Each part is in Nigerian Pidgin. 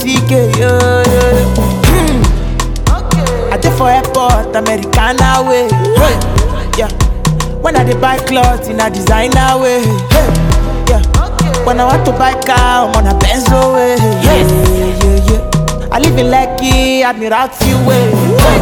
CK, yo, I dey for airport, Americana way. Hey, yeah. When I dey buy clothes in a designer way. Hey, yeah. When I want to buy car, I'm on a Benzo way. Yes. Yeah. I live in Lekki, Admiralty way. Hey.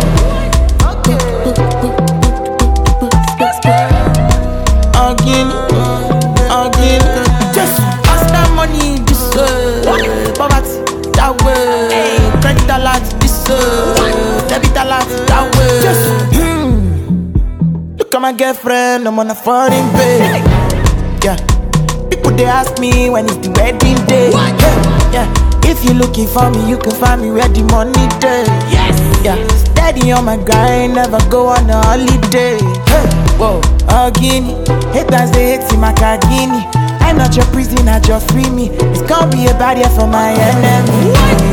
Again, just ask that money this way. Poverty that way. Credit alert this way. Debit alert that way. Just look at my girlfriend, I'm on a foreign pay. Yeah, people they ask me when it's the wedding day. Yeah, if you looking for me, you can find me where the money day. Yes, yeah, steady on my grind, never go on a holiday. Hey, whoa, Guinea, haters they hate my Kagini. I'm not your prisoner, just free me. It's gonna be a barrier for my enemy.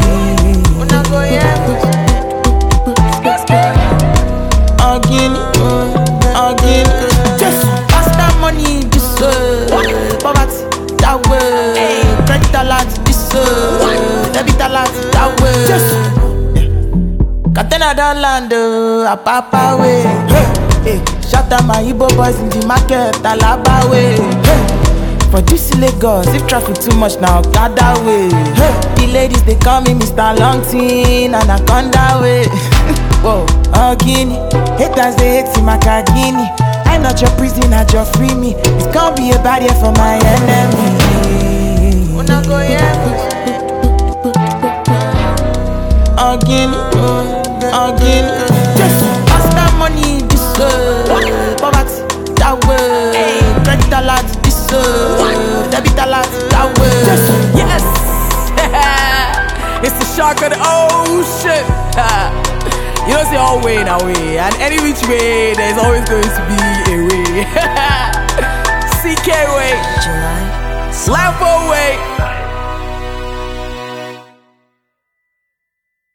Again, just pass that money this way. Poverty that way. Credit alert this way. Debit alert that way. Just Katena don't land a papa way. Hey, shout out my Igbo boys in the market, Alaba way. For this Lagos, if traffic too much now, got that way. The ladies they call me Mr. Longtin, Anaconda way. Whoa, Guinea, haters they hate my Kagini. I'm not your prisoner, just free me. It's gonna be a barrier for my enemy. Again, just pass that money this way. Poverty that way. Credit alert this way. Debit alert that way. Yes, it's the shark of the ocean. You don't say all way now way, and any which way there's always going to be a way. CK way, July. Slampo way.